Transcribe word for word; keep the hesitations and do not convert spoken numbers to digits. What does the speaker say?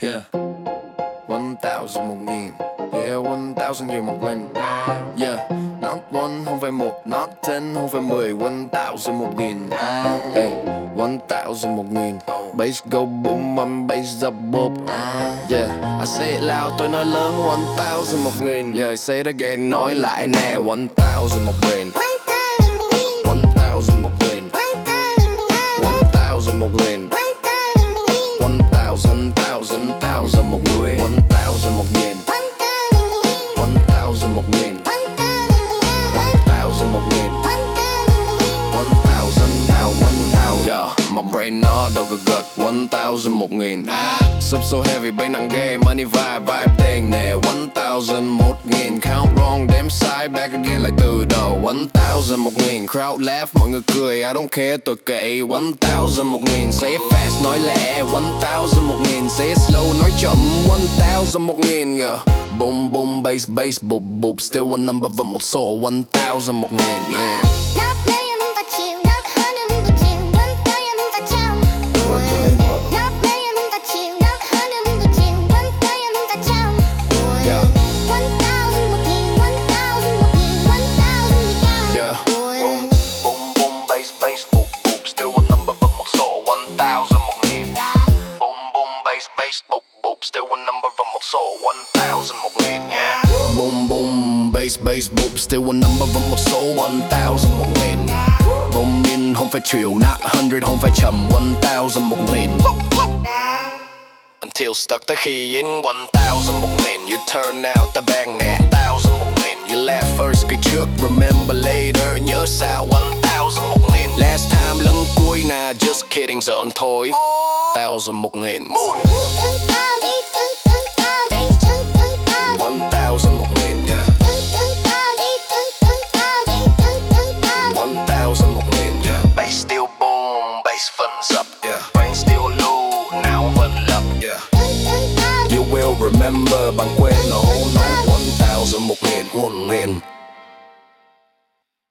Yeah, one thousand một nghìn. Yeah, one thousand nhiều một lần. Yeah, not one không phải một, not ten không phải mười, one thousand một nghìn. Hey, one thousand một nghìn. Bass go boom, âm bass up boop. Yeah, I say it loud, tôi nói lớn, one thousand một nghìn. Yeah, say it again, nói lại nè, one thousand một nghìn. One thousand một nghìn. One thousand một nghìn. One thousand, thousand, thousand một người. One thousand một nghìn. One thousand một nghìn. One thousand một nghìn. One thousand, now one thousand. Yeah, my brain nó đâu gật gật. One thousand một nghìn. Sub so heavy, bay nặng ghê. Money vibe, vibe tiền nè. One thousand một nghìn. Count wrong, damn side, back again lại từ đầu. One thousand một nghìn. Crowd laugh, mọi người cười. I don't care, tôi kệ. One thousand một nghìn. Say it fast, nói lẹ. One thousand một nghìn. Say it slow, nói chậm. One thousand một nghìn. Yeah. Boom, boom, bass, bass, boop, boop. Still one number và một số. One thousand một nghìn. Yeah. Still one number và một số. One thousand một nghìn. Yeah. Boom boom bass bass boop. Still one number và một số. One thousand một nghìn. Boom in không phải triệu, not hundred không phải chậm. One thousand một nghìn. Until stuck tới khi in. One thousand một nghìn. You turn out the bang nè. One thousand một nghìn. You laugh first cái trước, remember later. Nhớ sao. One thousand một nghìn. Last time lần cuối nè. Just kidding, giỡn thôi. Thousand một nghìn. One thousand một nghìn. Yeah. One thousand một nghìn. Yeah. Bass still boom, bass thumbs up. Yeah. Brain still low, now vẫn lấp. Yeah. You will remember bằng quên. No, no. One thousand một nghìn. One nghìn.